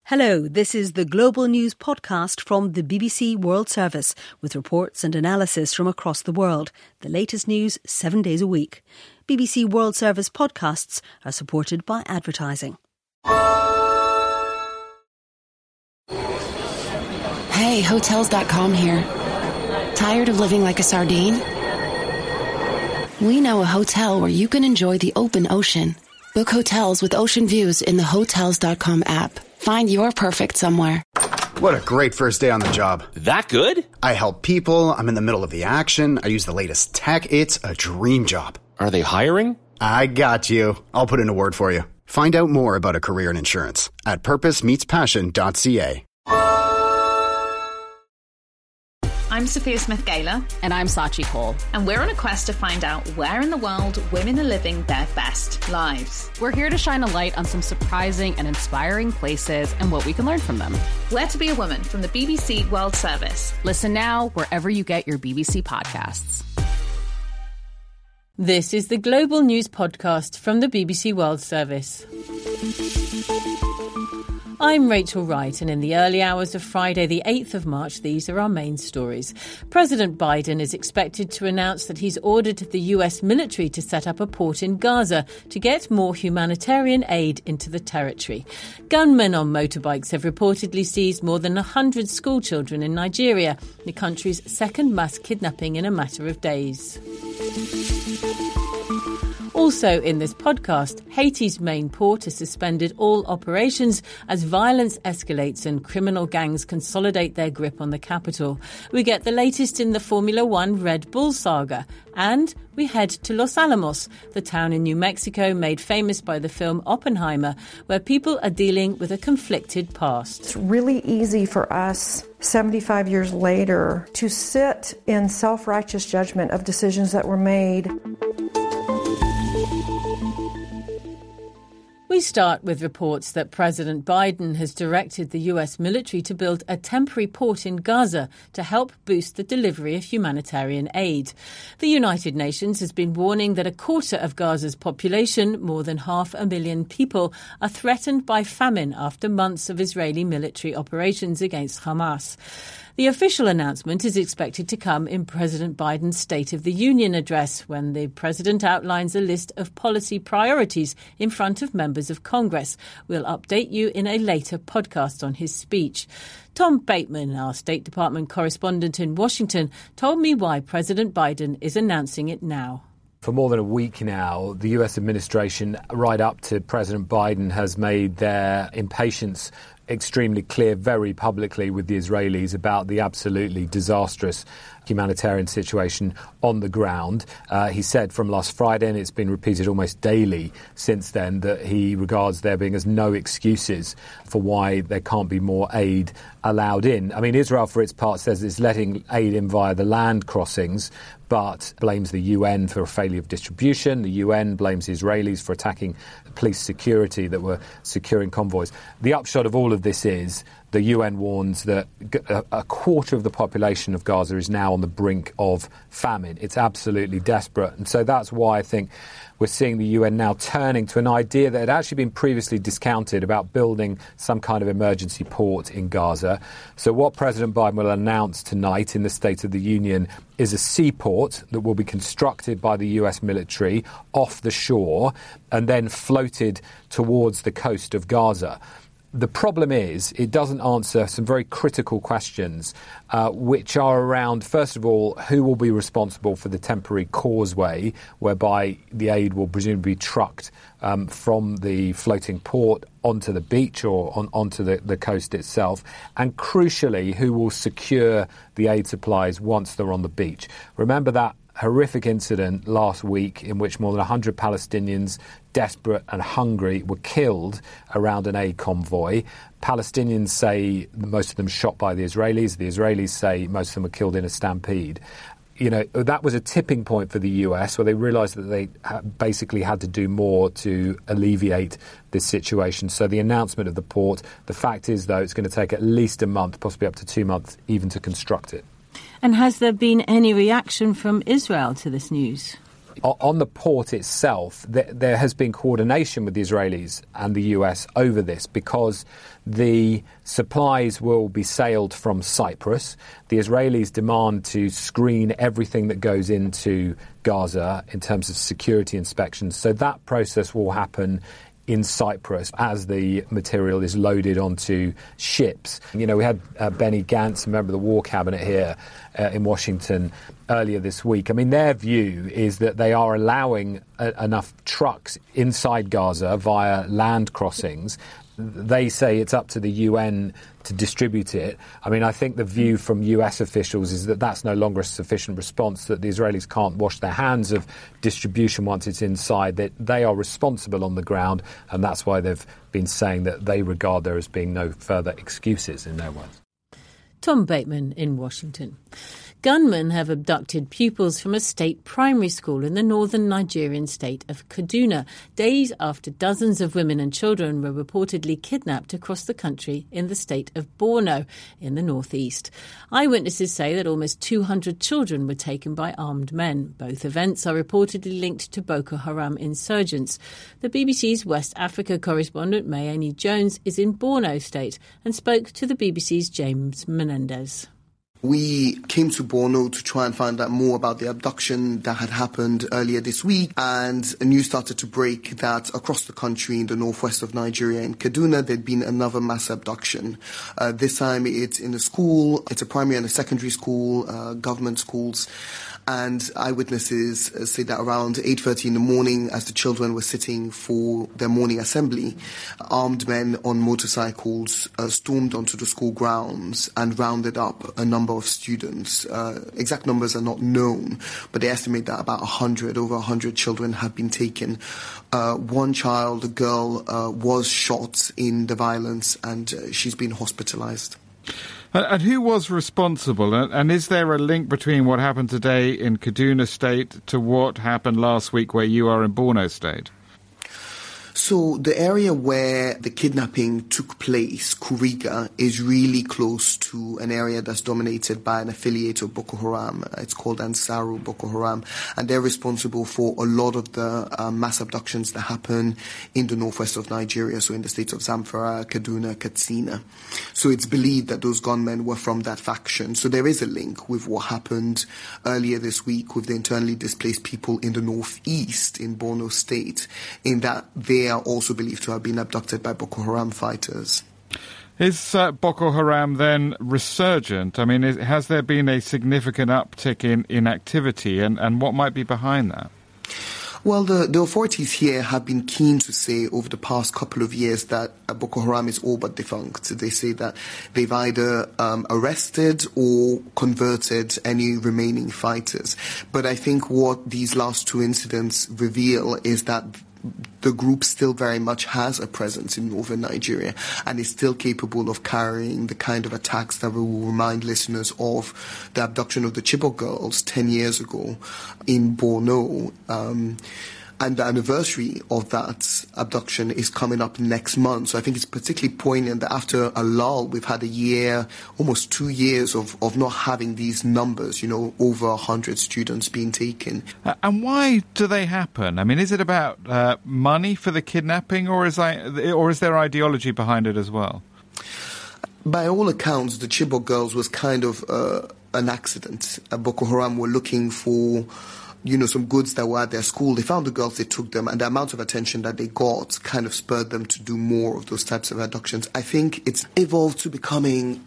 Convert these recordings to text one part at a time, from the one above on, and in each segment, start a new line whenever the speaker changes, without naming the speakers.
Hello, this is the Global News podcast from the BBC World Service with reports and analysis from across the world. The latest news 7 days a week. BBC World Service podcasts are supported by advertising.
Hey, Hotels.com here. Tired of living like a sardine? We know a hotel where you can enjoy the open ocean. Book hotels with ocean views in the Hotels.com app. Find your perfect somewhere.
What a great first day on the job.
That good?
I help people. I'm in the middle of the action. I use the latest tech. It's a dream job.
Are they hiring?
I got you. I'll put in a word for you. Find out more about a career in insurance at purposemeetspassion.ca.
I'm Sophia Smith-Gaylor.
And I'm Sachi Cole.
And we're on a quest to find out where in the world women are living their best lives.
We're here to shine a light on some surprising and inspiring places and what we can learn from them.
Where to be a Woman from the BBC World Service.
Listen now wherever you get your BBC podcasts.
This is the Global News podcast from the BBC World Service. I'm Rachel Wright, and in the early hours of Friday, the 8th of March, these are our main stories. President Biden is expected to announce that he's ordered the US military to set up a port in Gaza to get more humanitarian aid into the territory. Gunmen on motorbikes have reportedly seized more than 100 schoolchildren in Nigeria, the country's second mass kidnapping in a matter of days. Also in this podcast, Haiti's main port has suspended all operations as violence escalates and criminal gangs consolidate their grip on the capital. We get the latest in the Formula One Red Bull saga. And we head to Los Alamos, the town in New Mexico made famous by the film Oppenheimer, where people are dealing with a conflicted past.
It's really easy for us, 75 years later, to sit in self-righteous judgment of decisions that were made.
We start with reports that President Biden has directed the US military to build a temporary port in Gaza to help boost the delivery of humanitarian aid. The United Nations has been warning that a quarter of Gaza's population, more than 500,000 people, are threatened by famine after months of Israeli military operations against Hamas. The official announcement is expected to come in President Biden's State of the Union address, when the president outlines a list of policy priorities in front of members of Congress. We'll update you in a later podcast on his speech. Tom Bateman, our State Department correspondent in Washington, told me why President Biden is announcing it now.
For more than a week now, the US administration, right up to President Biden, has made their impatience extremely clear very publicly with the Israelis about the absolutely disastrous humanitarian situation on the ground. He said from last Friday, and it's been repeated almost daily since then, that he regards there being as no excuses for why there can't be more aid allowed in. I mean, Israel, for its part, says it's letting aid in via the land crossings, but blames the UN for a failure of distribution. The UN blames the Israelis for attacking police security that were securing convoys. The upshot of all of this is the UN warns that a quarter of the population of Gaza is now on the brink of famine. It's absolutely desperate. And so that's why I think we're seeing the UN now turning to an idea that had actually been previously discounted about building some kind of emergency port in Gaza. So what President Biden will announce tonight in the State of the Union is a seaport that will be constructed by the US military off the shore and then floated towards the coast of Gaza. The problem is it doesn't answer some very critical questions, which are around, first of all, who will be responsible for the temporary causeway whereby the aid will presumably be trucked from the floating port onto the beach or onto the coast itself, and crucially, who will secure the aid supplies once they're on the beach. Remember that horrific incident last week in which more than 100 Palestinians, desperate and hungry, were killed around an aid convoy. Palestinians say most of them shot by the Israelis. The Israelis say most of them were killed in a stampede. You know, that was a tipping point for the US where they realised that they basically had to do more to alleviate this situation. So the announcement of the port, the fact is, though, it's going to take at least a month, possibly up to 2 months, even to construct it.
And has there been any reaction from Israel to this news?
On the port itself, there has been coordination with the Israelis and the US over this because the supplies will be sailed from Cyprus. The Israelis demand to screen everything that goes into Gaza in terms of security inspections. So that process will happen in Cyprus as the material is loaded onto ships. We had Benny Gantz, a member of the War Cabinet here in Washington earlier this week. I mean, their view is that they are allowing enough trucks inside Gaza via land crossings. They say it's up to the UN to distribute it. I mean, I think the view from US officials is that that's no longer a sufficient response, that the Israelis can't wash their hands of distribution once it's inside, that they are responsible on the ground, and that's why they've been saying that they regard there as being no further excuses, in their words.
Tom Bateman in Washington. Gunmen have abducted pupils from a state primary school in the northern Nigerian state of Kaduna, days after dozens of women and children were reportedly kidnapped across the country in the state of Borno in the northeast. Eyewitnesses say that almost 200 children were taken by armed men. Both events are reportedly linked to Boko Haram insurgents. The BBC's West Africa correspondent Mayeni Jones is in Borno state and spoke to the BBC's James Menendez.
We came to Borno to try and find out more about the abduction that had happened earlier this week, and news started to break that across the country in the northwest of Nigeria, in Kaduna, there'd been another mass abduction. This time it's in a school, it's a primary and a secondary school, government schools. And eyewitnesses say that around 8:30 in the morning, as the children were sitting for their morning assembly, armed men on motorcycles stormed onto the school grounds and rounded up a number of students. Exact numbers are not known, but they estimate that about over 100 children have been taken. One child, a girl, was shot in the violence, and she's been hospitalized.
And who was responsible? And is there a link between what happened today in Kaduna State to what happened last week where you are in Borno State?
So the area where the kidnapping took place, Kuriga, is really close to an area that's dominated by an affiliate of Boko Haram. It's called Ansaru Boko Haram, and they're responsible for a lot of the mass abductions that happen in the northwest of Nigeria, so in the states of Zamfara, Kaduna, Katsina. So it's believed that those gunmen were from that faction. So there is a link with what happened earlier this week with the internally displaced people in the northeast in Borno State, in that they are also believed to have been abducted by Boko Haram fighters.
Is Boko Haram then resurgent? I mean, has there been a significant uptick in activity, and what might be behind that?
Well, the authorities here have been keen to say over the past couple of years that Boko Haram is all but defunct. They say that they've either arrested or converted any remaining fighters. But I think what these last two incidents reveal is that the group still very much has a presence in northern Nigeria and is still capable of carrying the kind of attacks that will remind listeners of the abduction of the Chibok girls 10 years ago in Borno. And the anniversary of that abduction is coming up next month. So I think it's particularly poignant that after a lull, we've had a year, almost 2 years of not having these numbers, over 100 students being taken.
And why do they happen? I mean, is it about money for the kidnapping, or is there ideology behind it as well?
By all accounts, the Chibok girls was kind of an accident. Boko Haram were looking for some goods that were at their school. They found the girls, they took them, and the amount of attention that they got kind of spurred them to do more of those types of abductions. I think it's evolved to becoming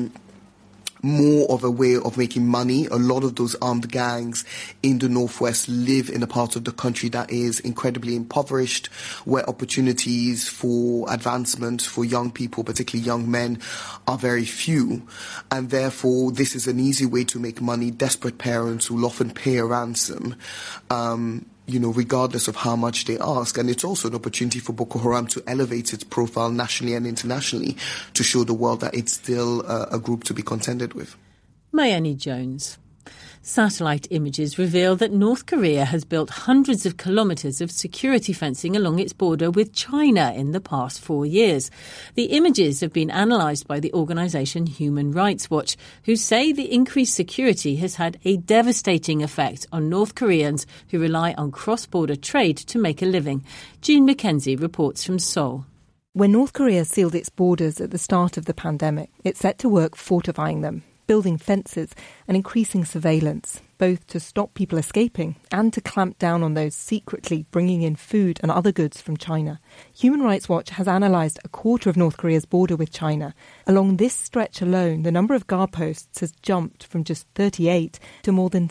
more of a way of making money. A lot of those armed gangs in the northwest live in a part of the country that is incredibly impoverished, where opportunities for advancement for young people, particularly young men, are very few. And therefore, this is an easy way to make money. Desperate parents will often pay a ransom, regardless of how much they ask. And it's also an opportunity for Boko Haram to elevate its profile nationally and internationally to show the world that it's still a group to be contended with.
Mayeni Jones. Satellite images reveal that North Korea has built hundreds of kilometres of security fencing along its border with China in the past 4 years. The images have been analysed by the organisation Human Rights Watch, who say the increased security has had a devastating effect on North Koreans who rely on cross-border trade to make a living. June Mackenzie reports from Seoul.
When North Korea sealed its borders at the start of the pandemic, it set to work fortifying them, building fences and increasing surveillance, both to stop people escaping and to clamp down on those secretly bringing in food and other goods from China. Human Rights Watch has analysed a quarter of North Korea's border with China. Along this stretch alone, the number of guard posts has jumped from just 38 to more than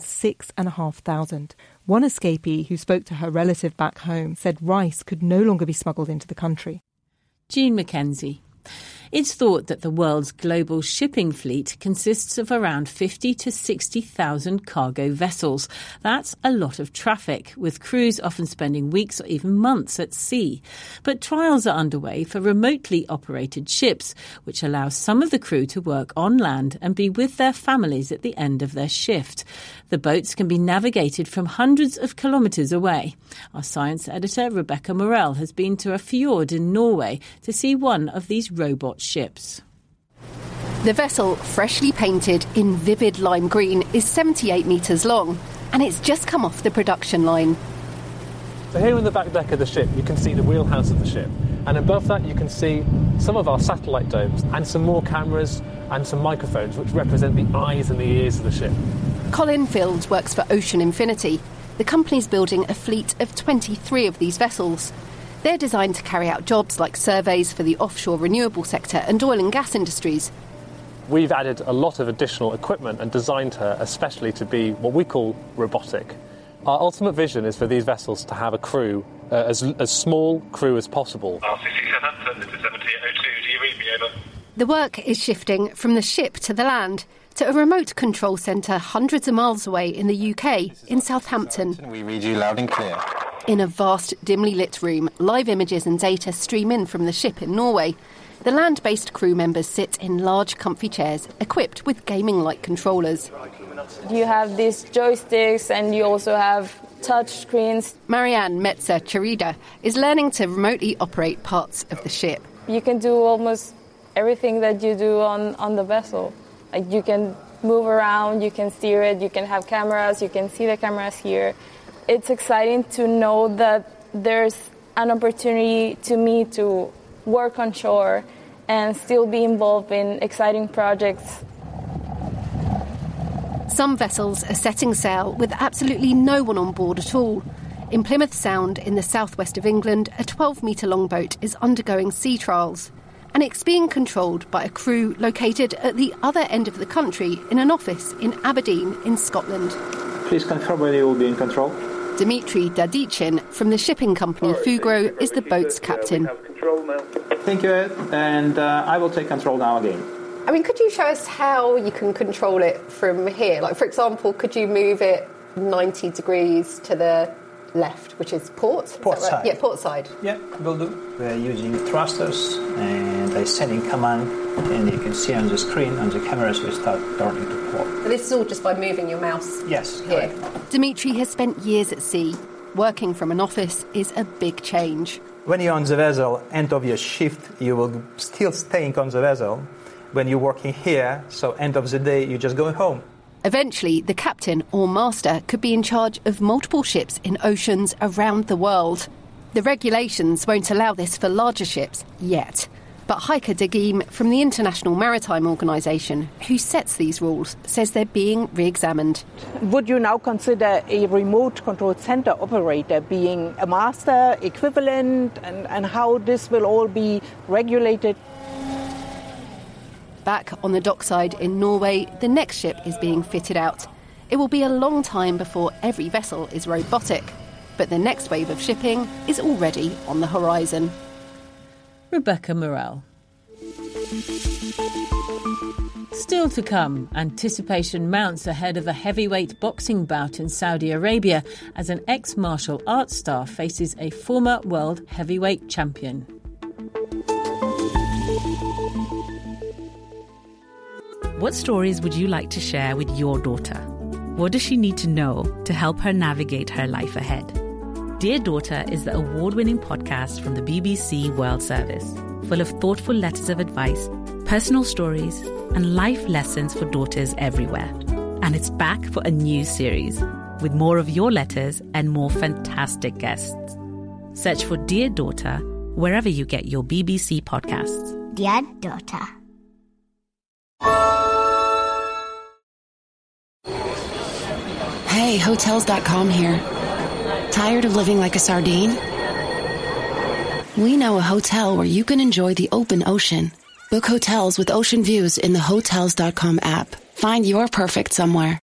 6,500. One escapee who spoke to her relative back home said rice could no longer be smuggled into the country.
June Mackenzie. It's thought that the world's global shipping fleet consists of around 50 to 60,000 cargo vessels. That's a lot of traffic, with crews often spending weeks or even months at sea. But trials are underway for remotely operated ships, which allow some of the crew to work on land and be with their families at the end of their shift. The boats can be navigated from hundreds of kilometres away. Our science editor, Rebecca Morell, has been to a fjord in Norway to see one of these robot ships.
The vessel, freshly painted in vivid lime green, is 78 metres long, and it's just come off the production line.
So here in the back deck of the ship, you can see the wheelhouse of the ship, and above that you can see some of our satellite domes and some more cameras and some microphones which represent the eyes and the ears of the ship.
Colin Field works for Ocean Infinity. The company's building a fleet of 23 of these vessels. They're designed to carry out jobs like surveys for the offshore renewable sector and oil and gas industries.
We've added a lot of additional equipment and designed her especially to be what we call robotic. Our ultimate vision is for these vessels to have a crew, as small crew as possible.
R67, this is 7002, do you read me, over?
The work is shifting from the ship to the land, to a remote control centre hundreds of miles away in the UK, in Southampton.
We read you loud and clear.
In a vast, dimly lit room, live images and data stream in from the ship in Norway. The land-based crew members sit in large, comfy chairs, equipped with gaming-like controllers.
You have these joysticks and you also have touch screens.
Marianne Metzer-Charida is learning to remotely operate parts of the ship.
You can do almost everything that you do on the vessel. Like you can move around, you can steer it, you can have cameras, you can see the cameras here. It's exciting to know that there's an opportunity to me to work on shore and still be involved in exciting projects.
Some vessels are setting sail with absolutely no one on board at all. In Plymouth Sound, in the southwest of England, a 12-metre long boat is undergoing sea trials. And it's being controlled by a crew located at the other end of the country in an office in Aberdeen in Scotland.
Please confirm when you will be in control.
Dimitri Dadichin from the shipping company Fugro is the boat's captain.
Thank you, Ed, and I will take control now again.
I mean, could you show us how you can control it from here? Like, for example, could you move it 90 degrees to the left, which is port?
Port side.
Right? Yeah, port side.
Yeah, will do. We're using thrusters and a sending command, and you can see on the screen, on the cameras, we start turning to port.
So this is all just by moving your mouse
yes,
here.
Correct.
Dimitri has spent years at sea. Working from an office is a big change.
When you're on the vessel, end of your shift, you will still staying on the vessel. When you're working here, so end of the day, you're just going home.
Eventually, the captain or master could be in charge of multiple ships in oceans around the world. The regulations won't allow this for larger ships yet. But Heike Degiem from the International Maritime Organization, who sets these rules, says they're being re-examined.
Would you now consider a remote control center operator being a master equivalent, and how this will all be regulated?
Back on the dockside in Norway, the next ship is being fitted out. It will be a long time before every vessel is robotic, but the next wave of shipping is already on the horizon.
Rebecca Morell. Still to come, anticipation mounts ahead of a heavyweight boxing bout in Saudi Arabia as an ex-martial arts star faces a former world heavyweight champion.
What stories would you like to share with your daughter? What does she need to know to help her navigate her life ahead? Dear Daughter is the award-winning podcast from the BBC World Service, full of thoughtful letters of advice, personal stories, and life lessons for daughters everywhere. And it's back for a new series, with more of your letters and more fantastic guests. Search for Dear Daughter wherever you get your BBC podcasts.
Dear Daughter.
Hey, Hotels.com here. Tired of living like a sardine? We know a hotel where you can enjoy the open ocean. Book hotels with ocean views in the Hotels.com app. Find your perfect somewhere.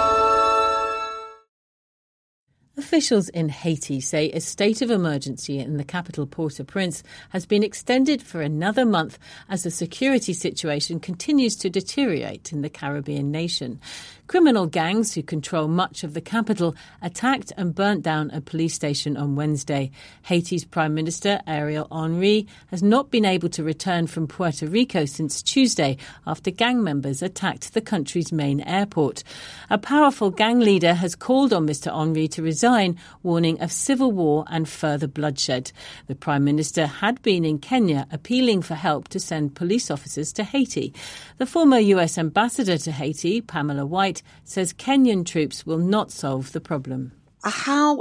Officials in Haiti say a state of emergency in the capital Port-au-Prince has been extended for another month as the security situation continues to deteriorate in the Caribbean nation. Criminal gangs who control much of the capital attacked and burnt down a police station on Wednesday. Haiti's Prime Minister, Ariel Henry, has not been able to return from Puerto Rico since Tuesday after gang members attacked the country's main airport. A powerful gang leader has called on Mr. Henry to resign, warning of civil war and further bloodshed. The Prime Minister had been in Kenya appealing for help to send police officers to Haiti. The former US ambassador to Haiti, Pamela White, says Kenyan troops will not solve the problem.
How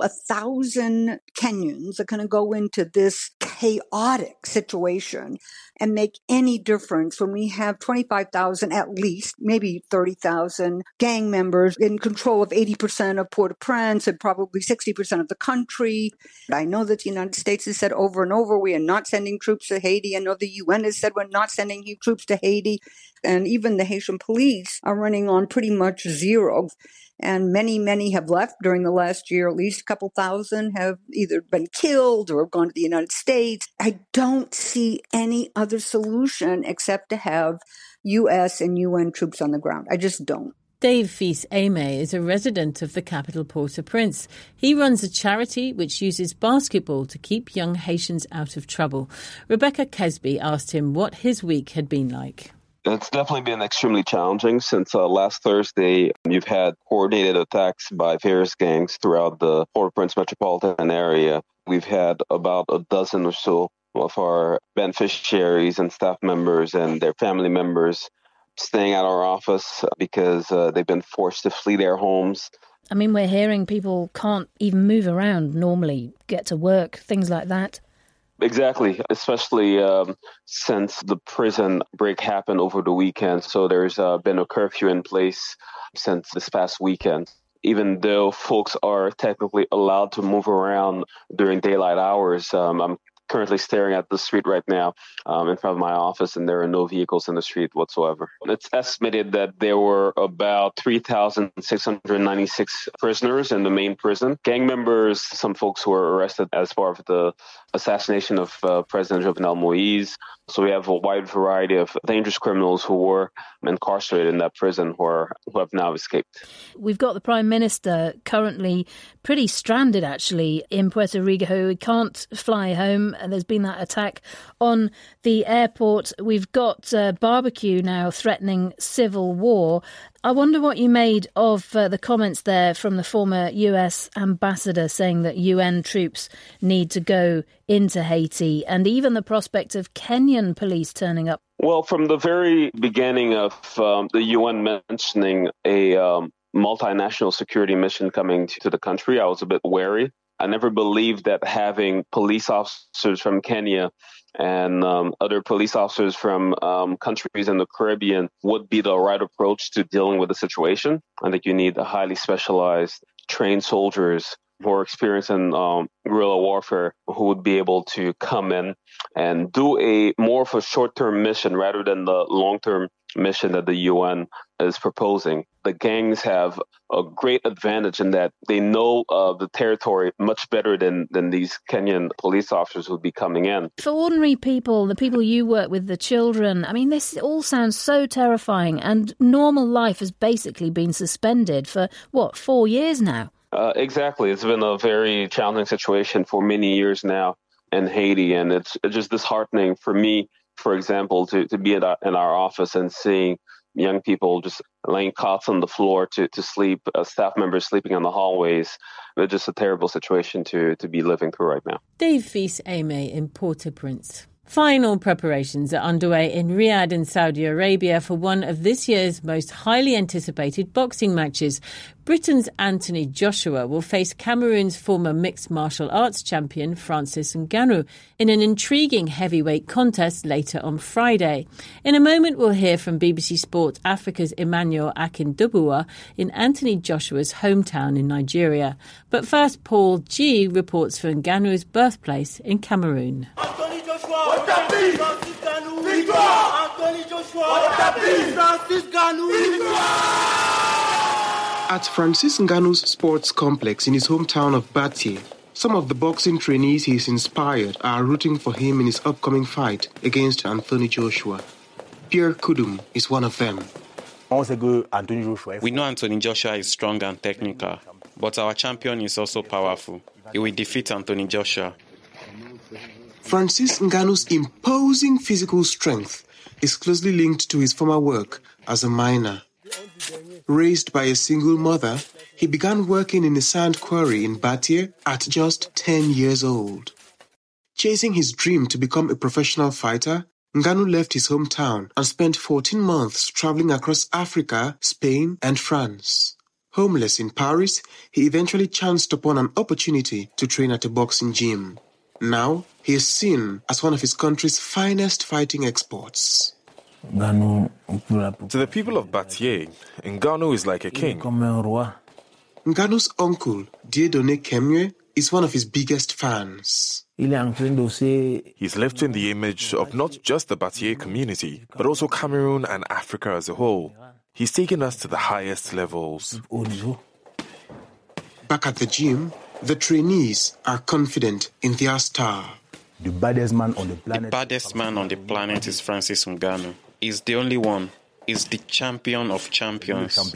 1,000 Kenyans are going to go into this chaotic situation and make any difference when we have 25,000 at least, maybe 30,000 gang members in control of 80% of Port-au-Prince and probably 60% of the country. I know that the United States has said over and over, we are not sending troops to Haiti. I know the UN has said we're not sending troops to Haiti. And even the Haitian police are running on pretty much zero. And many have left during the last year. At least a couple thousand have either been killed or have gone to the United States. I don't see any other solution except to have U.S. and UN troops on the ground. I just don't.
Dave Fils-Aime is a resident of the capital Port-au-Prince. He runs a charity which uses basketball to keep young Haitians out of trouble. Rebecca Kesby asked him what his week had been like.
It's definitely been extremely challenging since last Thursday. You've had coordinated attacks by various gangs throughout the Port-au-Prince metropolitan area. We've had about a dozen or so of our beneficiaries and staff members and their family members staying at our office because they've been forced to flee their homes.
I mean, we're hearing people can't even move around normally, get to work, things like that.
Exactly, especially since the prison break happened over the weekend. So there's been a curfew in place since this past weekend. Even though folks are technically allowed to move around during daylight hours, I'm currently staring at the street right now in front of my office, and there are no vehicles in the street whatsoever. It's estimated that there were about 3,696 prisoners in the main prison. Gang members, some folks who were arrested as part of the assassination of President Jovenel Moïse. So we have a wide variety of dangerous criminals who were incarcerated in that prison who have now escaped.
We've got the Prime Minister currently pretty stranded, actually, in Puerto Rico. He can't fly home. And there's been that attack on the airport. We've got barbecue now threatening civil war. I wonder what you made of the comments there from the former US ambassador saying that UN troops need to go into Haiti, and even the prospect of Kenyan police turning up.
Well, from the very beginning of the UN mentioning a multinational security mission coming to the country, I was a bit wary. I never believed that having police officers from Kenya and other police officers from countries in the Caribbean would be the right approach to dealing with the situation. I think you need highly specialized, trained soldiers who are experienced in guerrilla warfare who would be able to come in and do a more of a short-term mission rather than the long-term mission that the UN is proposing. The gangs have a great advantage in that they know the territory much better than these Kenyan police officers who would be coming in.
For ordinary people, the people you work with, the children, I mean, this all sounds so terrifying, and normal life has basically been suspended for, 4 years now?
Exactly. It's been a very challenging situation for many years now in Haiti, and it's just disheartening for me, for example, to be in our office and seeing young people just laying cots on the floor to sleep, staff members sleeping on the hallways. It's just a terrible situation to be living through right now.
Dave Fils-Aimé in Port-au-Prince. Final preparations are underway in Riyadh in Saudi Arabia for one of this year's most highly anticipated boxing matches. Britain's Anthony Joshua will face Cameroon's former mixed martial arts champion Francis Ngannou in an intriguing heavyweight contest later on Friday. In a moment, we'll hear from BBC Sport Africa's Emmanuel Akindubua in Anthony Joshua's hometown in Nigeria. But first, Paul G reports for Ngannou's birthplace in Cameroon.
At Francis Ngannou's sports complex in his hometown of Batie, some of the boxing trainees he's inspired are rooting for him in his upcoming fight against Anthony Joshua. Pierre Kudum is one of them.
We know Anthony Joshua is strong and technical, but our champion is also powerful. He will defeat Anthony Joshua.
Francis Ngannou's imposing physical strength is closely linked to his former work as a miner. Raised by a single mother, he began working in a sand quarry in Batie at just 10 years old. Chasing his dream to become a professional fighter, Ngannou left his hometown and spent 14 months traveling across Africa, Spain, and France. Homeless in Paris, he eventually chanced upon an opportunity to train at a boxing gym. Now, he is seen as one of his country's finest fighting exports.
To the people of Batie, Ngannou is like a king.
Ngannou's uncle, Dieudonné Kemwe, is one of his biggest fans.
He's lifting the image of not just the Batie community, but also Cameroon and Africa as a whole. He's taken us to the highest levels.
Back at the gym, the trainees are confident in their star.
The baddest man on the planet is Francis Ngannou. He's the only one. He's the champion of champions.
I'm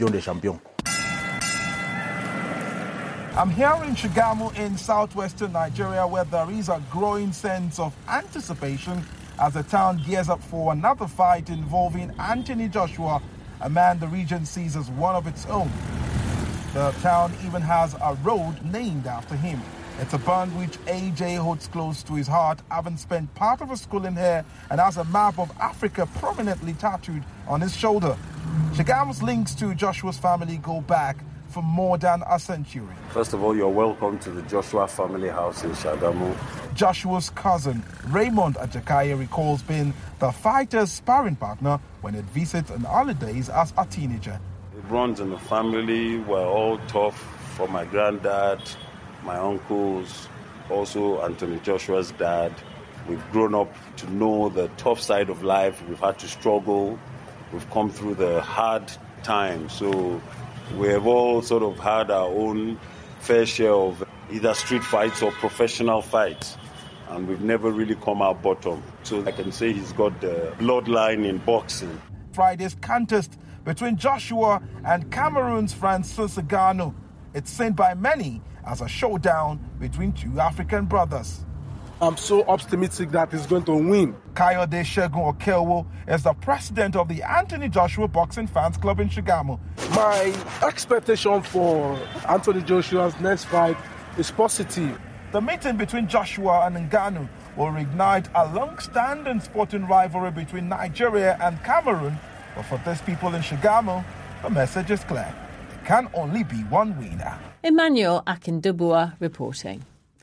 here in Shagamu in southwestern Nigeria, where there is a growing sense of anticipation as the town gears up for another fight involving Anthony Joshua, a man the region sees as one of its own. The town even has a road named after him. It's a band which AJ holds close to his heart, having spent part of his schooling here and has a map of Africa prominently tattooed on his shoulder. Shagamu's links to Joshua's family go back for more than a century.
First of all, you're welcome to the Joshua family house in Shagamu.
Joshua's cousin, Raymond Ajakaye, recalls being the fighter's sparring partner when it visits on holidays as a teenager.
It runs in the family. We're all tough. For my granddad, my uncles, also Anthony Joshua's dad. We've grown up to know the tough side of life. We've had to struggle. We've come through the hard times. So we have all sort of had our own fair share of either street fights or professional fights. And we've never really come out bottom. So I can say he's got the bloodline in boxing.
Friday's contest between Joshua and Cameroon's Francis Ngannou. It's seen by many as a showdown between two African brothers. I'm so optimistic that he's going to win. Kayode Segun Okelwo is the president of the Anthony Joshua Boxing Fans Club in Shagamu. My expectation for Anthony Joshua's next fight is positive. The meeting between Joshua and Ngannou will reignite a long-standing sporting rivalry between Nigeria and Cameroon. But for these people in Shagamu, the message is clear. There can only be one winner.
Emmanuel Akindubua reporting.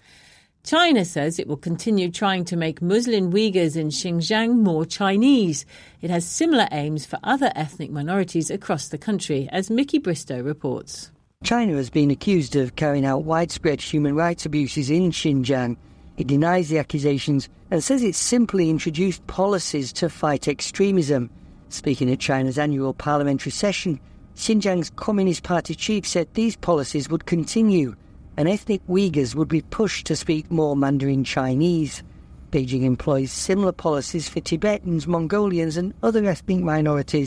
China says it will continue trying to make Muslim Uyghurs in Xinjiang more Chinese. It has similar aims for other ethnic minorities across the country, as Mickey Bristow reports.
China has been accused of carrying out widespread human rights abuses in Xinjiang. It denies the accusations and says it's simply introduced policies to fight extremism. Speaking at China's annual parliamentary session, Xinjiang's Communist Party chief said these policies would continue and ethnic Uyghurs would be pushed to speak more Mandarin Chinese. Beijing employs similar policies for Tibetans, Mongolians and other ethnic minorities.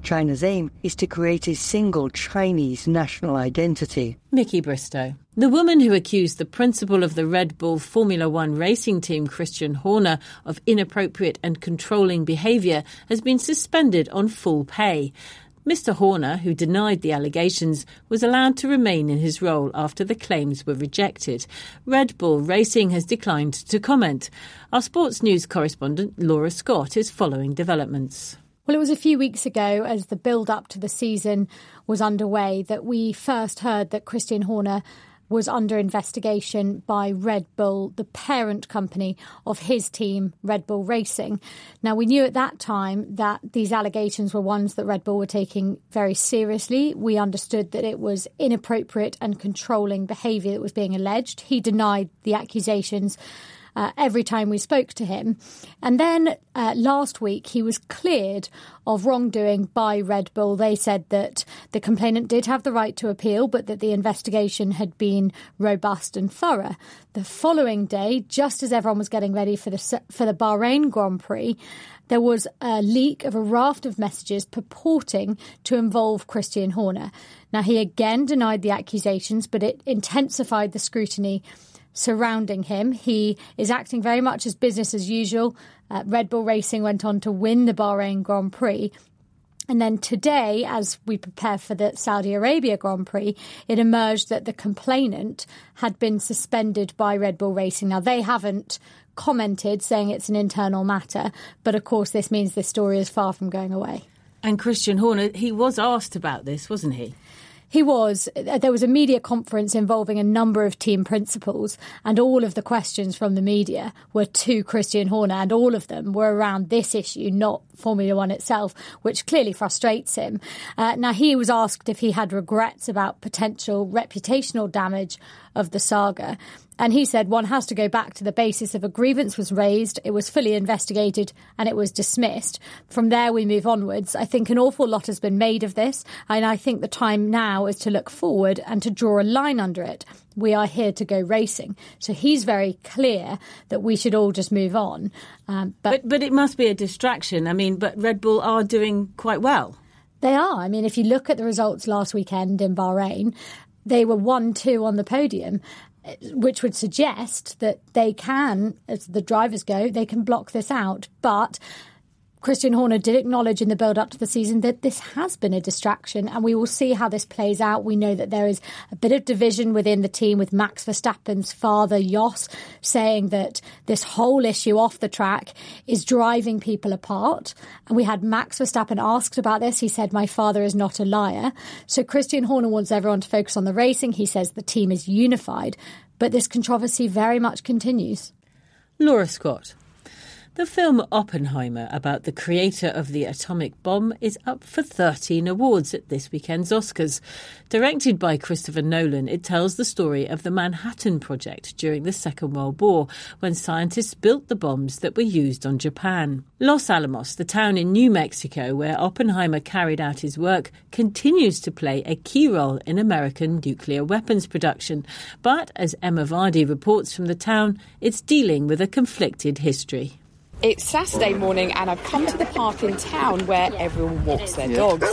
China's aim is to create a single Chinese national identity.
Mickey Bristow. The woman who accused the principal of the Red Bull Formula One racing team, Christian Horner, of inappropriate and controlling behaviour has been suspended on full pay. Mr. Horner, who denied the allegations, was allowed to remain in his role after the claims were rejected. Red Bull Racing has declined to comment. Our sports news correspondent Laura Scott is following developments.
Well, it was a few weeks ago, as the build-up to the season was underway, that we first heard that Christian Horner was under investigation by Red Bull, the parent company of his team, Red Bull Racing. Now, we knew at that time that these allegations were ones that Red Bull were taking very seriously. We understood that it was inappropriate and controlling behaviour that was being alleged. He denied the accusations every time we spoke to him. And then last week, he was cleared of wrongdoing by Red Bull. They said that the complainant did have the right to appeal, but that the investigation had been robust and thorough. The following day, just as everyone was getting ready for the Bahrain Grand Prix, there was a leak of a raft of messages purporting to involve Christian Horner. Now, he again denied the accusations, but it intensified the scrutiny surrounding him. He is acting very much as business as usual. Red Bull Racing went on to win the Bahrain Grand Prix. And then today, as we prepare for the Saudi Arabia Grand Prix, it emerged that the complainant had been suspended by Red Bull Racing. Now, they haven't commented, saying it's an internal matter. But of course, this means this story is far from going away.
And Christian Horner, he was asked about this, wasn't he?
He was. There was a media conference involving a number of team principals, and all of the questions from the media were to Christian Horner, and all of them were around this issue, not Formula One itself, which clearly frustrates him. Now, he was asked if he had regrets about potential reputational damage of the saga. And he said one has to go back to the basis of a grievance was raised, it was fully investigated and it was dismissed. From there we move onwards. I think an awful lot has been made of this, and I think the time now is to look forward and to draw a line under it. We are here to go racing. So he's very clear that we should all just move on. But
it must be a distraction. I mean, but Red Bull are doing quite well.
They are. I mean, if you look at the results last weekend in Bahrain, they were 1-2 on the podium, which would suggest that they can, as the drivers go, they can block this out. But Christian Horner did acknowledge in the build-up to the season that this has been a distraction, and we will see how this plays out. We know that there is a bit of division within the team, with Max Verstappen's father, Jos, saying that this whole issue off the track is driving people apart. And we had Max Verstappen asked about this. He said, "My father is not a liar." So Christian Horner wants everyone to focus on the racing. He says the team is unified, but this controversy very much continues.
Laura Scott. The film Oppenheimer, about the creator of the atomic bomb, is up for 13 awards at this weekend's Oscars. Directed by Christopher Nolan, it tells the story of the Manhattan Project during the Second World War, when scientists built the bombs that were used on Japan. Los Alamos, the town in New Mexico where Oppenheimer carried out his work, continues to play a key role in American nuclear weapons production. But, as Emma Vardy reports from the town, it's dealing with a conflicted history.
It's Saturday morning and I've come to the park in town where everyone walks their dogs.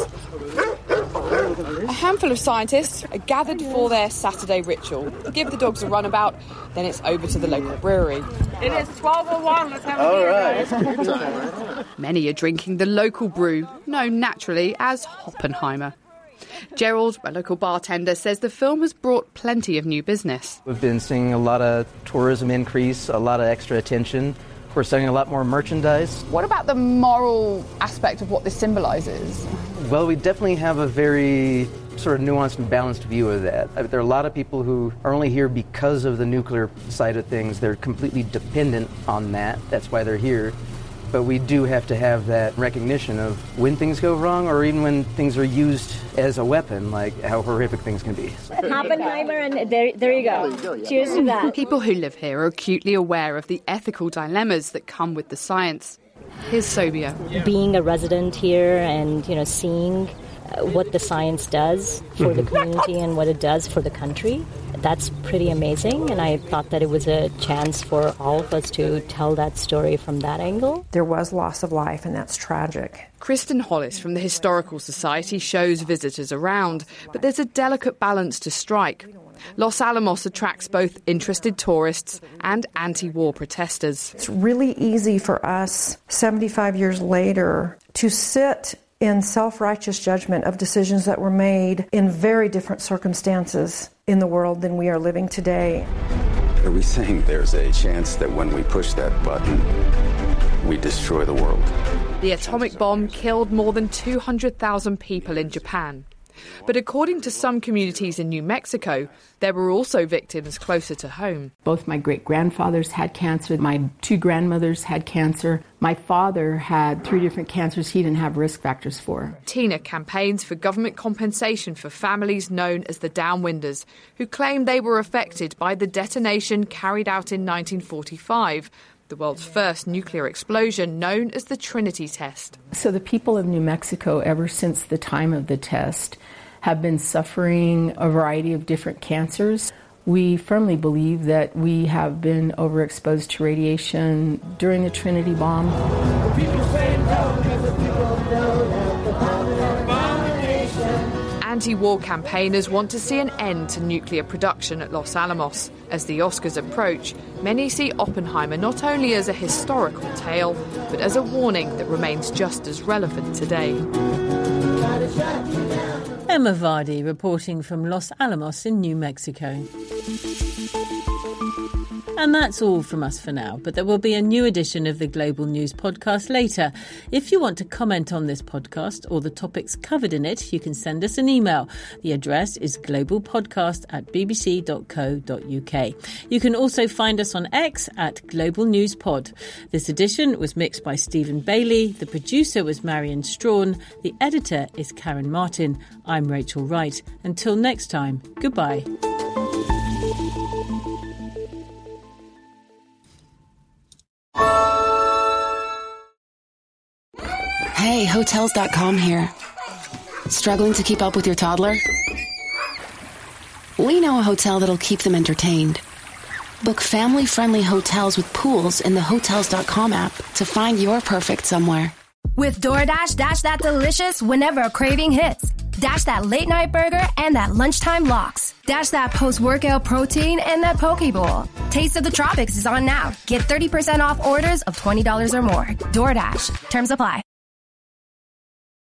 A handful of scientists are gathered for their Saturday ritual. Give the dogs a runabout, then it's over to the local brewery.
It is 12:01, let's have a beer, guys.
Many are drinking the local brew, known naturally as Oppenheimer. Gerald, a local bartender, says the film has brought plenty of new business.
We've been seeing a lot of tourism increase, a lot of extra attention. We're selling a lot more merchandise.
What about the moral aspect of what this symbolises?
Well, we definitely have a very sort of nuanced and balanced view of that. There are a lot of people who are only here because of the nuclear side of things. They're completely dependent on that. That's why they're here. But we do have to have that recognition of when things go wrong, or even when things are used as a weapon, like how horrific things can be.
Oppenheimer, and there you go. Cheers to that.
People who live here are acutely aware of the ethical dilemmas that come with the science. Here's Sobia.
Being a resident here and, seeing what the science does for the community and what it does for the country. That's pretty amazing, and I thought that it was a chance for all of us to tell that story from that angle.
There was loss of life, and that's tragic.
Kristen Hollis from the Historical Society shows visitors around, but there's a delicate balance to strike. Los Alamos attracts both interested tourists and anti-war protesters.
It's really easy for us, 75 years later, to sit in self-righteous judgment of decisions that were made in very different circumstances in the world than we are living today.
Are we saying there's a chance that when we push that button, we destroy the world?
The atomic bomb killed more than 200,000 people in Japan. But according to some communities in New Mexico, there were also victims closer to home.
Both my great-grandfathers had cancer. My 2 grandmothers had cancer. My father had 3 different cancers he didn't have risk factors for.
Tina campaigns for government compensation for families known as the Downwinders, who claim they were affected by the detonation carried out in 1945. The world's first nuclear explosion known as the Trinity test.
So the people of New Mexico, ever since the time of the test, have been suffering a variety of different cancers. We firmly believe that we have been overexposed to radiation during the Trinity bomb.
Anti-war campaigners want to see an end to nuclear production at Los Alamos. As the Oscars approach, many see Oppenheimer not only as a historical tale, but as a warning that remains just as relevant today.
Emma Vardy reporting from Los Alamos in New Mexico. And that's all from us for now, but there will be a new edition of the Global News podcast later. If you want to comment on this podcast or the topics covered in it, you can send us an email. The address is globalpodcast@bbc.co.uk. You can also find us on X at Global News Pod. This edition was mixed by Stephen Bailey. The producer was Marion Strawn. The editor is Karen Martin. I'm Rachel Wright. Until next time, goodbye.
Hey, Hotels.com here. Struggling to keep up with your toddler? We know a hotel that'll keep them entertained. Book family-friendly hotels with pools in the Hotels.com app to find your perfect somewhere.
With DoorDash, dash that delicious whenever a craving hits. Dash that late-night burger and that lunchtime lox. Dash that post-workout protein and that poke bowl. Taste of the Tropics is on now. Get 30% off orders of $20 or more. DoorDash. Terms apply.